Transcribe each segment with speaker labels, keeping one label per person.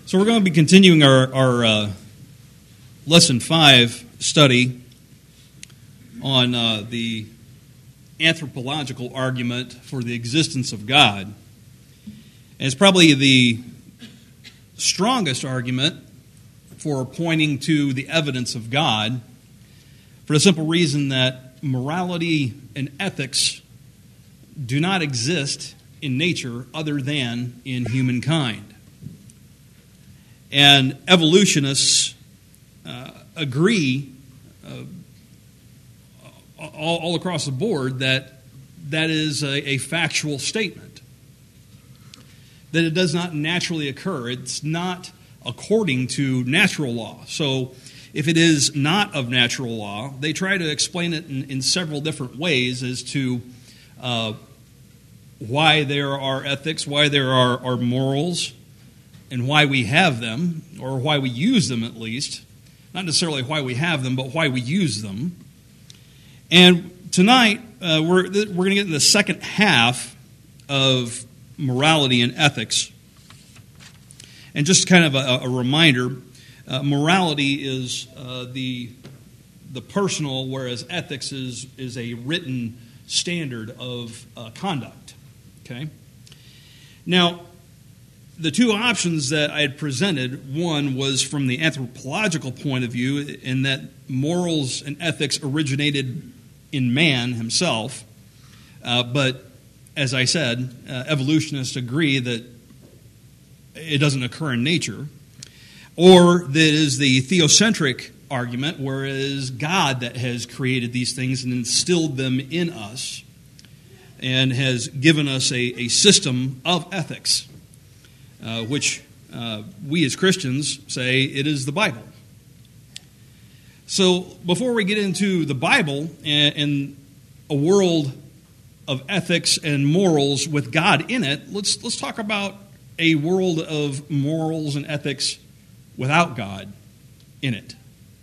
Speaker 1: So we're going to be continuing our Lesson 5 study on the anthropological argument for the existence of God. And it's probably the strongest argument for pointing to the evidence of God for the simple reason that morality and ethics do not exist in nature other than in humankind. And evolutionists agree all across the board that is a factual statement, that it does not naturally occur. It's not according to natural law. So if it is not of natural law, they try to explain it in several different ways as to why there are ethics, why there are morals, and why we have them, or why we use them at least. Not necessarily why we have them, but why we use them. And tonight, we're going to get to the second half of morality and ethics. And just kind of a reminder, morality is the personal, whereas ethics is a written standard of conduct. Okay? Now, the two options that I had presented, one was from the anthropological point of view, in that morals and ethics originated in man himself. But as I said, evolutionists agree that it doesn't occur in nature. Or that is the theocentric argument, where it is God that has created these things and instilled them in us and has given us a system of ethics. Which we as Christians say it is the Bible. So before we get into the Bible and a world of ethics and morals with God in it, let's talk about a world of morals and ethics without God in it.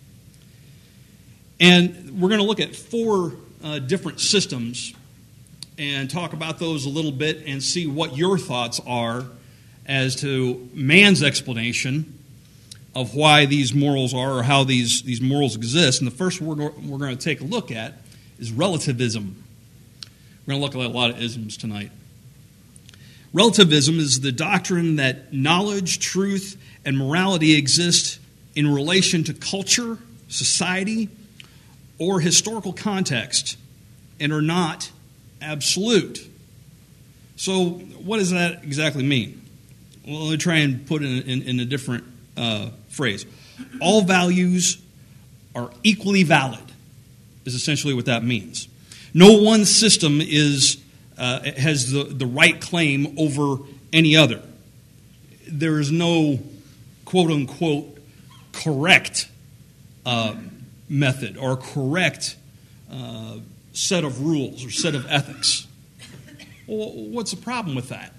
Speaker 1: And we're going to look at four different systems and talk about those a little bit and see what your thoughts are as to man's explanation of why these morals are, or how these morals exist. And the first we're going to take a look at is relativism. We're going to look at a lot of isms tonight. Relativism is the doctrine that knowledge, truth, and morality exist in relation to culture, society, or historical context, and are not absolute. So what does that exactly mean? Well, let me try and put it in a different phrase. All values are equally valid, is essentially what that means. No one system has the right claim over any other. There is no quote-unquote correct method or correct set of rules or set of ethics. Well, what's the problem with that?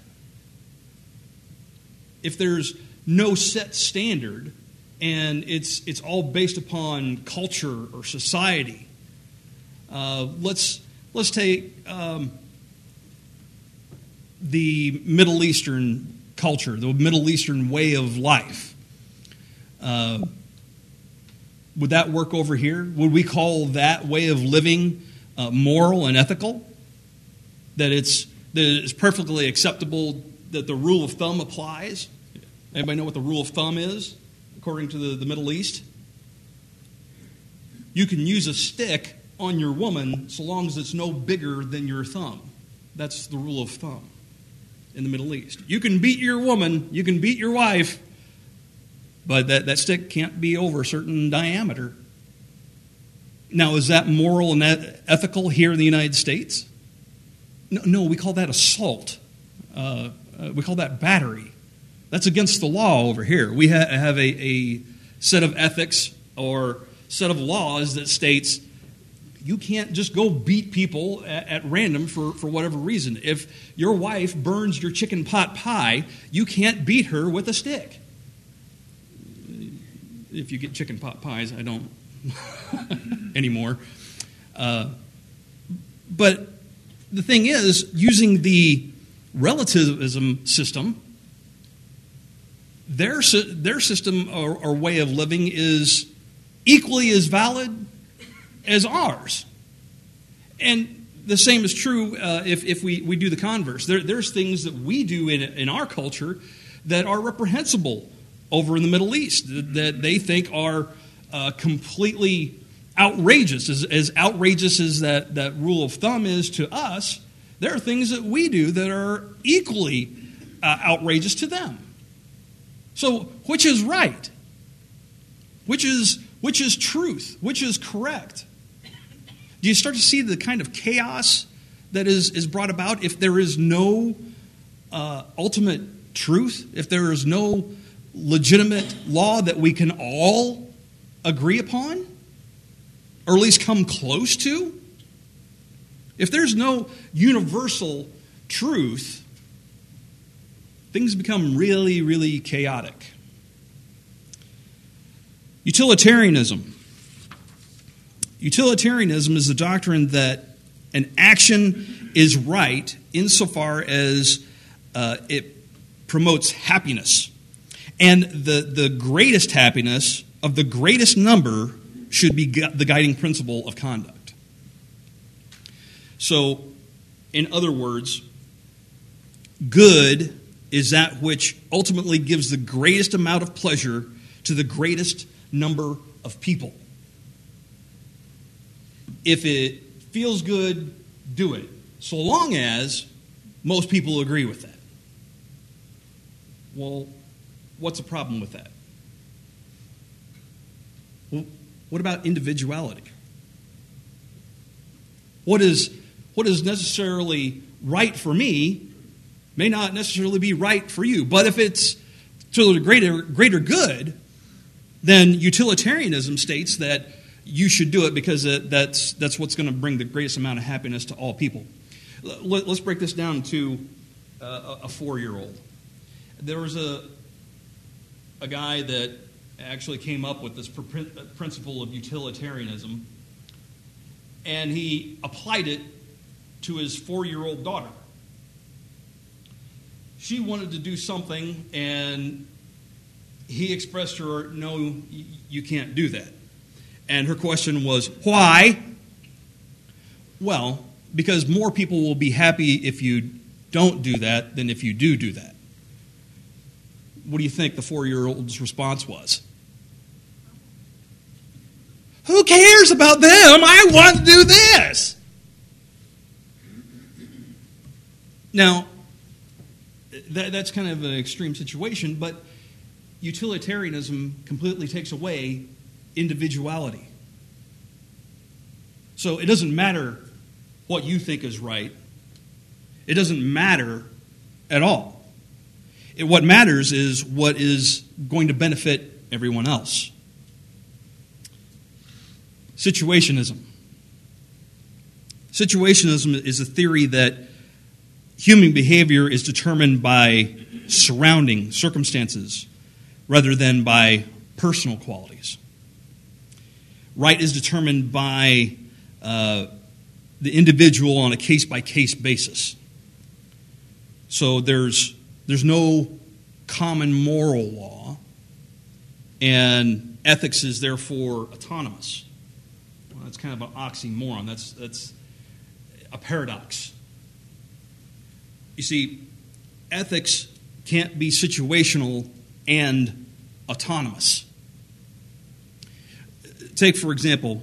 Speaker 1: If there's no set standard and it's all based upon culture or society, let's take the Middle Eastern culture, the Middle Eastern way of life. Would that work over here? Would we call that way of living moral and ethical? That it's perfectly acceptable, that the rule of thumb applies? Anybody know what the rule of thumb is, according to the Middle East? You can use a stick on your woman so long as it's no bigger than your thumb. That's the rule of thumb in the Middle East. You can beat your woman, you can beat your wife, but that stick can't be over a certain diameter. Now, is that moral and ethical here in the United States? No, we call that assault. We call that battery. That's against the law over here. We have a set of ethics or set of laws that states you can't just go beat people at random for whatever reason. If your wife burns your chicken pot pie, you can't beat her with a stick. If you get chicken pot pies, I don't anymore. But the thing is, using the relativism system, their system or way of living is equally as valid as ours. And the same is true if we do the converse. There's things that we do in our culture that are reprehensible over in the Middle East, that they think are completely outrageous. As outrageous as that rule of thumb is to us, there are things that we do that are equally outrageous to them. So which is right? Which is truth? Which is correct? Do you start to see the kind of chaos that is brought about if there is no ultimate truth, if there is no legitimate law that we can all agree upon, or at least come close to? If there's no universal truth, things become really, really chaotic. Utilitarianism. Utilitarianism is the doctrine that an action is right insofar as it promotes happiness. And the greatest happiness of the greatest number should be the guiding principle of conduct. So, in other words, good is that which ultimately gives the greatest amount of pleasure to the greatest number of people. If it feels good, do it, so long as most people agree with that. Well, what's the problem with that? Well, what about individuality? What is necessarily right for me may not necessarily be right for you. But if it's to the greater good, then utilitarianism states that you should do it because that's what's going to bring the greatest amount of happiness to all people. Let's break this down to a 4-year-old. There was a guy that actually came up with this principle of utilitarianism, and he applied it to his 4-year-old daughter. She wanted to do something, and he expressed to her, no, you can't do that. And her question was, why? Well, because more people will be happy if you don't do that than if you do that. What do you think the 4-year-old's response was? Who cares about them? I want to do this. Now, that's kind of an extreme situation, but utilitarianism completely takes away individuality. So it doesn't matter what you think is right. It doesn't matter at all. What matters is what is going to benefit everyone else. Situationism. Situationism is a theory that human behavior is determined by surrounding circumstances rather than by personal qualities. Right is determined by the individual on a case-by-case basis. So there's no common moral law, and ethics is therefore autonomous. Well, that's kind of an oxymoron. That's a paradox. You see, ethics can't be situational and autonomous. Take, for example,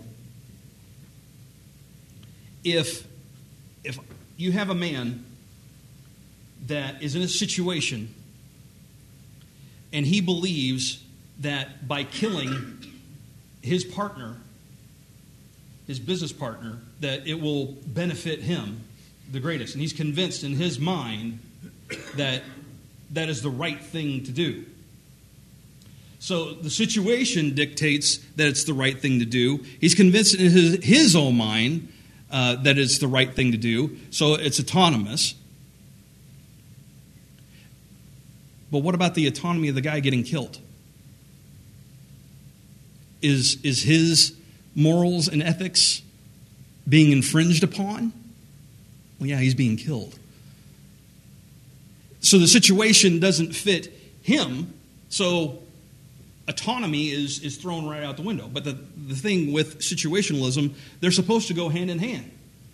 Speaker 1: if you have a man that is in a situation and he believes that by killing his partner, his business partner, that it will benefit him the greatest. And he's convinced in his mind that that is the right thing to do. So the situation dictates that it's the right thing to do. He's convinced in his own mind that it's the right thing to do. So it's autonomous. But what about the autonomy of the guy getting killed? Is his morals and ethics being infringed upon? Well, yeah, he's being killed. So the situation doesn't fit him, So autonomy is thrown right out the window. But the thing with situationalism, they're supposed to go hand in hand.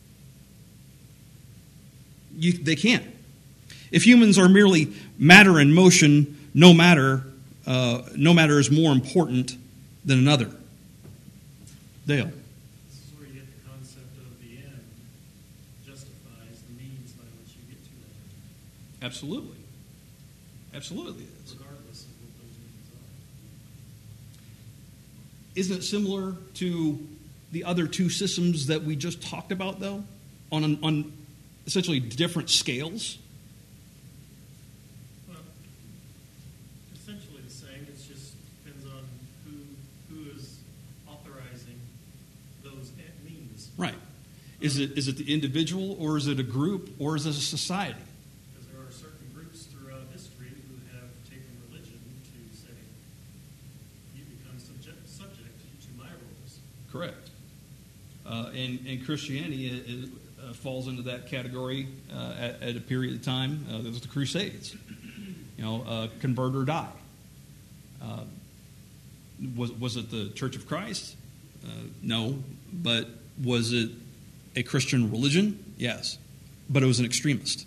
Speaker 1: They can't. If humans are merely matter in motion, no matter is more important than another. Dale.
Speaker 2: This is where you get the concept of the end justifies the means by which you get to that.
Speaker 1: Absolutely. Absolutely it is.
Speaker 2: Regardless of what those means are.
Speaker 1: Isn't it similar to the other two systems that we just talked about, though, on essentially different scales?
Speaker 2: Well, essentially the same. It just depends on who is authorizing those means.
Speaker 1: Right. Is it the individual, or is it a group, or is it a society?
Speaker 2: Because there are certain groups throughout history who have taken religion to say, you become subject to my rules.
Speaker 1: Correct. And Christianity falls into that category at a period of time. There was the Crusades. Convert or die. Was it the Church of Christ? No. But was it a Christian religion? Yes. But it was an extremist.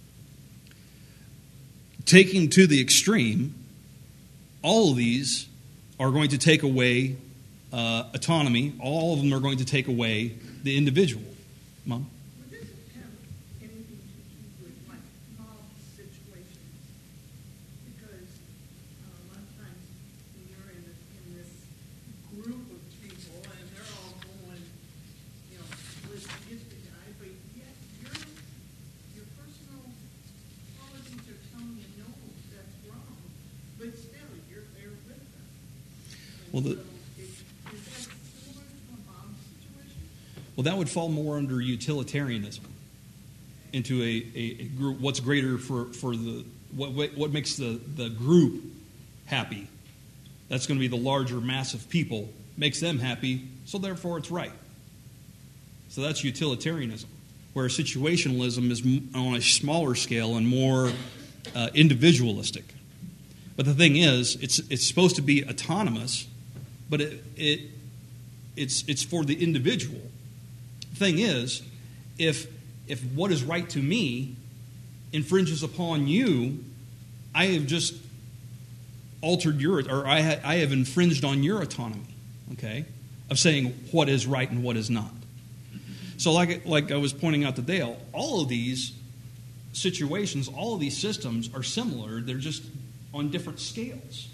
Speaker 1: Taking to the extreme, all of these are going to take away autonomy. All of them are going to take away the individual. Mom?
Speaker 3: Would this have anything to do with like mob situations? Because a lot of times when you're in this group of people and they're all going, let's get the guy, but yet your personal qualities are telling you no, that's wrong. But still, you're there with them.
Speaker 1: Well,
Speaker 3: is that similar to a mob situation?
Speaker 1: Well, that would fall more under utilitarianism, into a group. What's greater for the what makes the group happy? That's going to be the larger mass of people. Makes them happy, so therefore it's right. So that's utilitarianism, where situationalism is on a smaller scale and more individualistic. But the thing is, it's supposed to be autonomous, but it's for the individual. The thing is, if what is right to me infringes upon you, I have just altered I have infringed on your autonomy, okay, of saying what is right and what is not. So like I was pointing out to Dale, all of these situations, all of these systems are similar. They're just on different scales.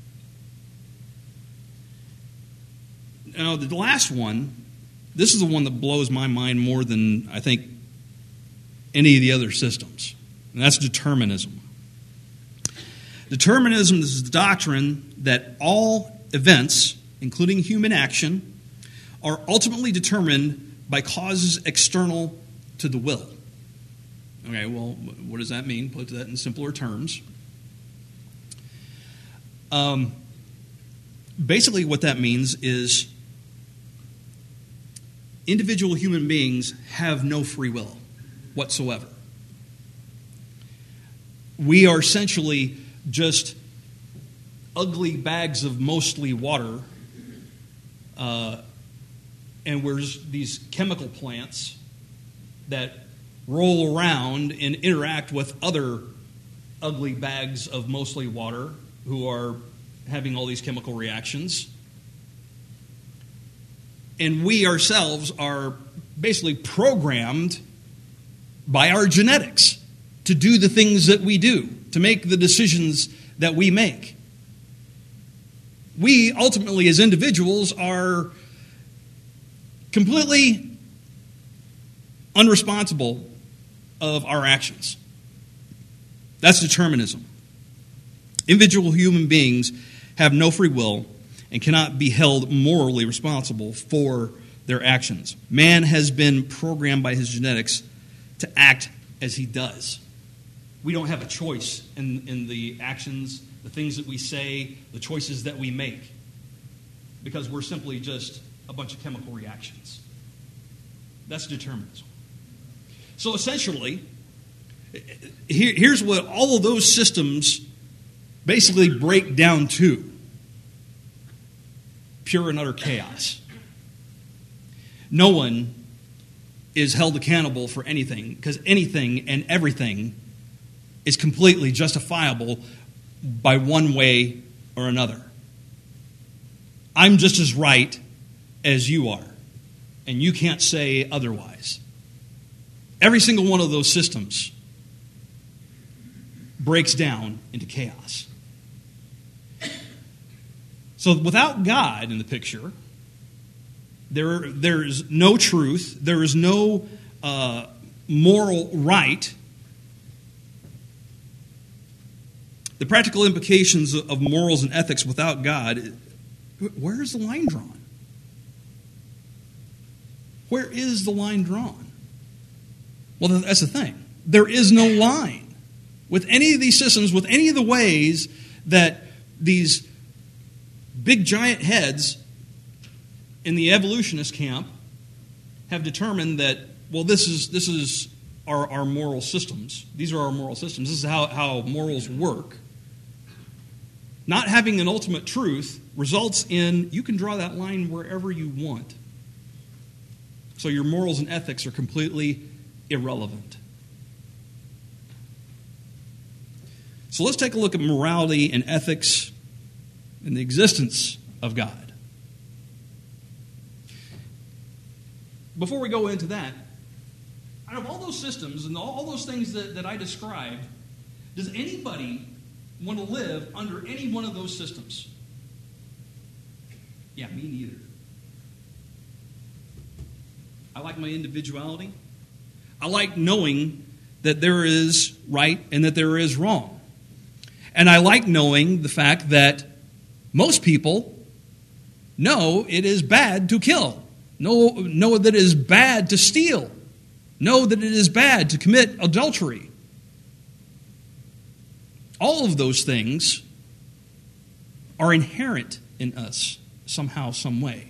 Speaker 1: Now, the last one, this is the one that blows my mind more than, I think, any of the other systems, and that's determinism. Determinism is the doctrine that all events, including human action, are ultimately determined by causes external to the will. Okay, well, what does that mean? Put that in simpler terms. Basically, what that means is individual human beings have no free will whatsoever. We are essentially just ugly bags of mostly water, and we're just these chemical plants that roll around and interact with other ugly bags of mostly water who are having all these chemical reactions. And we ourselves are basically programmed by our genetics to do the things that we do, to make the decisions that we make. We ultimately, as individuals, are completely unresponsible of our actions. That's determinism. Individual human beings have no free will and cannot be held morally responsible for their actions. Man has been programmed by his genetics to act as he does. We don't have a choice in the actions, the things that we say, the choices that we make, because we're simply just a bunch of chemical reactions. That's determinism. So essentially, here's what all of those systems basically break down to pure and utter chaos. No one is held accountable for anything, because anything and everything is completely justifiable by one way or another. I'm just as right as you are, and you can't say otherwise. Every single one of those systems breaks down into chaos. So without God in the picture, there is no truth, there is no moral right. The practical implications of morals and ethics without God, where is the line drawn? Where is the line drawn? Well, that's the thing. There is no line. With any of these systems, with any of the ways that these big giant heads in the evolutionist camp have determined that, well, this is our moral systems. These are our moral systems. This is how morals work. Not having an ultimate truth results in you can draw that line wherever you want. So your morals and ethics are completely irrelevant. So let's take a look at morality and ethics and the existence of God. Before we go into that, out of all those systems and all those things that I described, does anybody want to live under any one of those systems? Yeah, me neither. I like my individuality. I like knowing that there is right and that there is wrong. And I like knowing the fact that most people know it is bad to kill, know that it is bad to steal, know that it is bad to commit adultery. All of those things are inherent in us somehow, some way.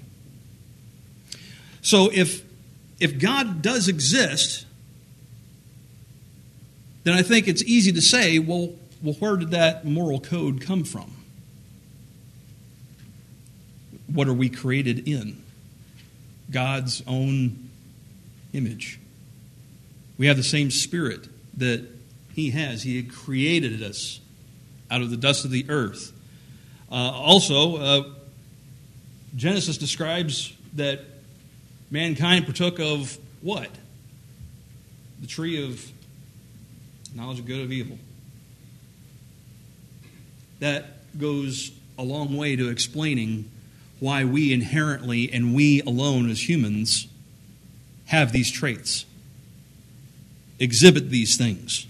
Speaker 1: So if God does exist, then I think it's easy to say, well, where did that moral code come from? What are we created in? God's own image. We have the same spirit that He has. He had created us out of the dust of the earth. Also, Genesis describes that mankind partook of what? The tree of knowledge of good and evil. That goes a long way to explaining why we inherently and we alone as humans have these traits, exhibit these things.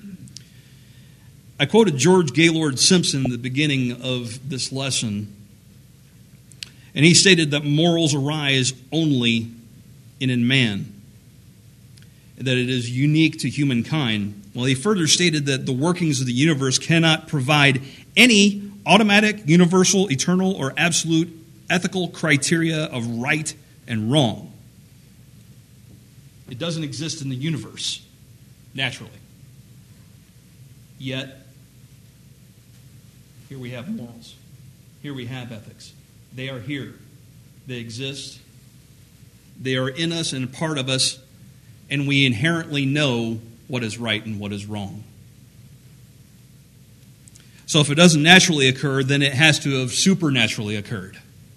Speaker 1: I quoted George Gaylord Simpson at the beginning of this lesson, and he stated that morals arise only in man, that it is unique to humankind. Well, he further stated that the workings of the universe cannot provide any automatic, universal, eternal, or absolute ethical criteria of right and wrong. It doesn't exist in the universe, naturally. Yet, here we have morals. Here we have ethics. They are here. They exist. They are in us and part of us, and we inherently know what is right and what is wrong. So if it doesn't naturally occur, then it has to have supernaturally occurred.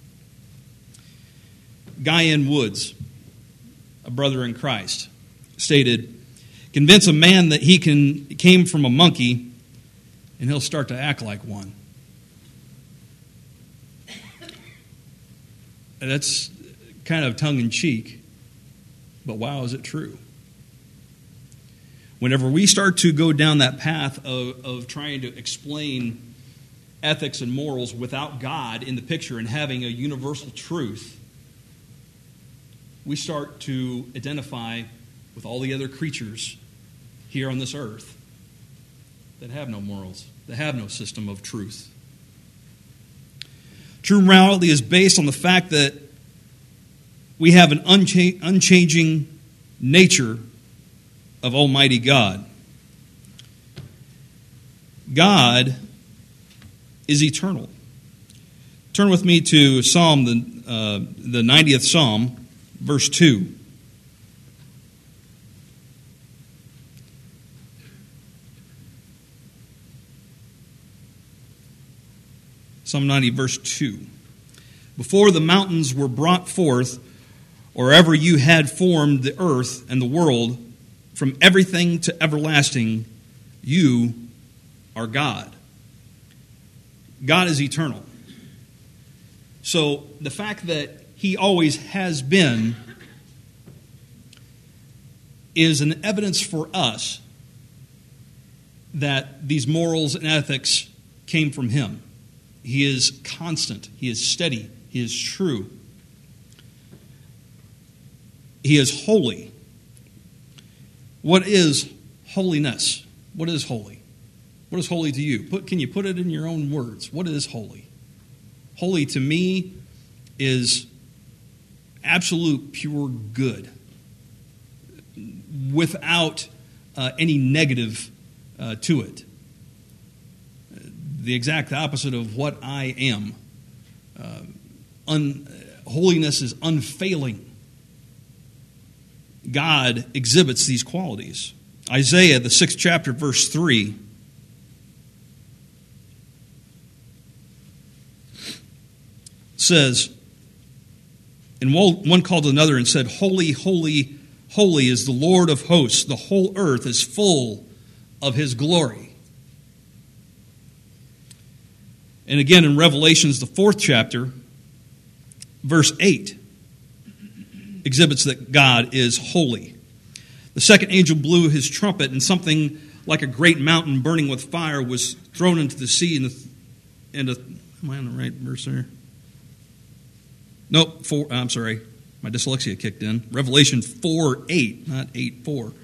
Speaker 1: Guy N. Woods, a brother in Christ, stated, "Convince a man that he came from a monkey, and he'll start to act like one." And that's kind of tongue-in-cheek, but wow, is it true? Whenever we start to go down that path of trying to explain ethics and morals without God in the picture and having a universal truth, we start to identify with all the other creatures here on this earth that have no morals, that have no system of truth. True morality is based on the fact that we have an unchanging nature of Almighty God. God is eternal. Turn with me to Psalm, the 90th Psalm, verse 2. Psalm 90, verse 2. Before the mountains were brought forth, or ever you had formed the earth and the world, from everything to everlasting, you are God. God is eternal. So the fact that He always has been is an evidence for us that these morals and ethics came from Him. He is constant. He is steady. He is true. He is holy. What is holiness? What is holy? What is holy to you? Can you put it in your own words? What is holy? Holy to me is absolute pure good, without any negative to it. The exact opposite of what I am. Holiness is unfailing. God exhibits these qualities. Isaiah, the 6th chapter, verse 3, says, and one called another and said, Holy, holy, holy is the Lord of hosts. The whole earth is full of His glory. And again in Revelations, the 4th chapter, verse 8, exhibits that God is holy. The second angel blew his trumpet, and something like a great mountain burning with fire was thrown into the sea. Am I on the right verse there? Nope, I'm sorry. My dyslexia kicked in. Revelation 4:8, not 8:4.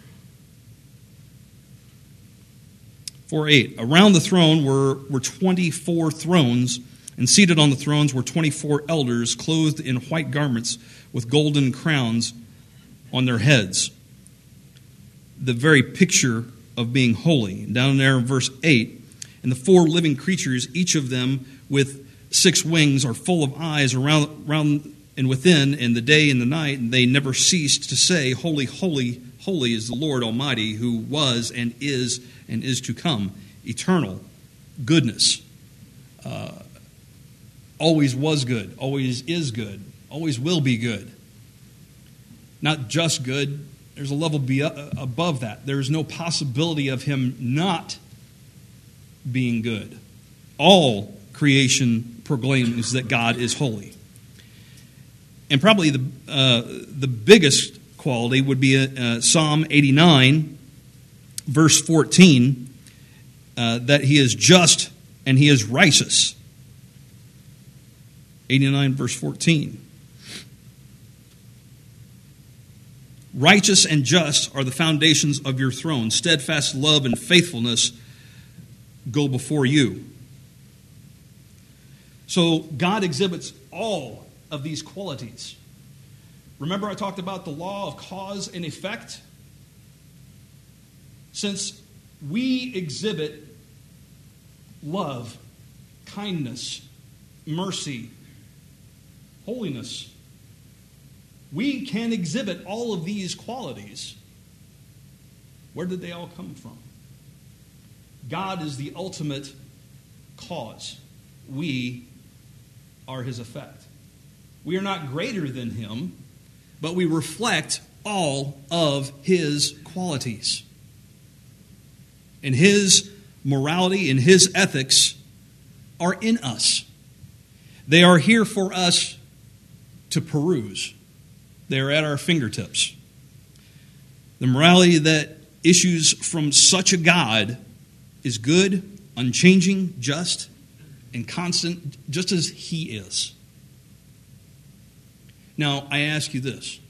Speaker 1: 4:8. Around the throne were 24 thrones, and seated on the thrones were 24 elders, clothed in white garments with golden crowns on their heads. The very picture of being holy. And down there in verse 8, and the 4 living creatures, each of them with 6 wings, are full of eyes around and within, in the day and the night, and they never ceased to say, Holy, holy, holy is the Lord Almighty, who was and is to come. Eternal goodness. Always was good, always is good, always will be good. Not just good, there's a level above that. There's no possibility of Him not being good. All creation proclaims that God is holy. And probably the biggest quality would be Psalm 89, verse 14, that He is just and He is righteous. 89, verse 14. Righteous and just are the foundations of your throne. Steadfast love and faithfulness go before you. So God exhibits all of these qualities. Remember I talked about the law of cause and effect? Since we exhibit love, kindness, mercy, holiness, we can exhibit all of these qualities. Where did they all come from? God is the ultimate cause. We are His effect. We are not greater than Him, but we reflect all of His qualities. And His morality and His ethics are in us. They are here for us to peruse. They are at our fingertips. The morality that issues from such a God is good, unchanging, just, and constant, just as He is. Now, I ask you this.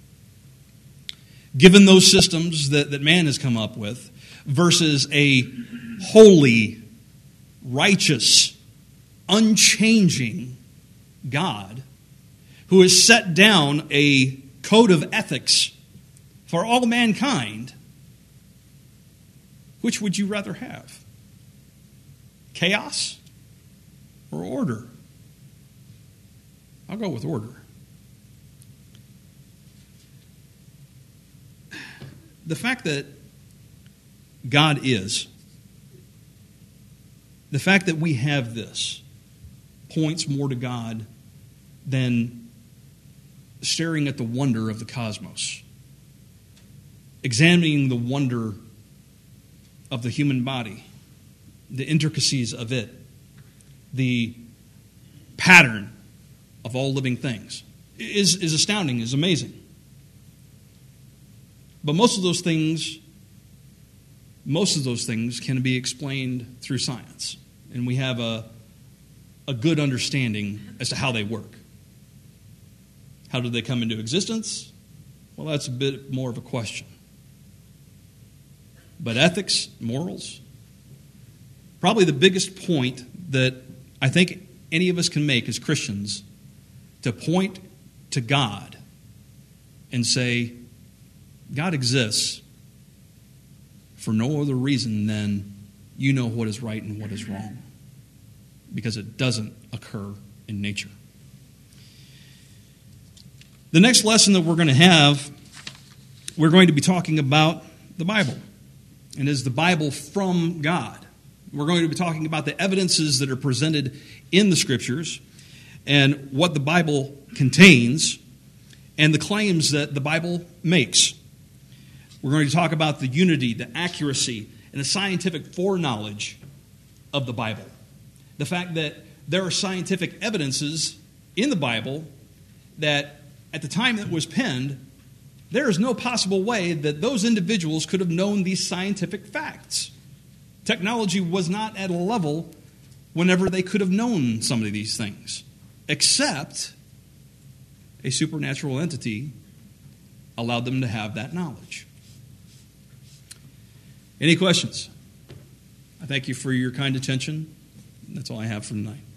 Speaker 1: Given those systems that man has come up with versus a holy, righteous, unchanging God who has set down a code of ethics for all mankind, which would you rather have? Chaos or order? I'll go with order. The fact that God is, the fact that we have this, points more to God than staring at the wonder of the cosmos, examining the wonder of the human body, the intricacies of it, the pattern of all living things, is astounding, is amazing. But most of those things can be explained through science, and we have a good understanding as to how they work. How did they come into existence? Well, that's a bit more of a question. But ethics, morals, probably the biggest point that I think any of us can make as Christians, to point to God and say, God exists for no other reason than you know what is right and what is wrong, because it doesn't occur in nature. The next lesson that we're going to have, we're going to be talking about the Bible. And is the Bible from God? We're going to be talking about the evidences that are presented in the Scriptures and what the Bible contains and the claims that the Bible makes. We're going to talk about the unity, the accuracy, and the scientific foreknowledge of the Bible. The fact that there are scientific evidences in the Bible that at the time that it was penned, there is no possible way that those individuals could have known these scientific facts. Technology was not at a level whenever they could have known some of these things, except a supernatural entity allowed them to have that knowledge. Any questions? I thank you for your kind attention. That's all I have for tonight.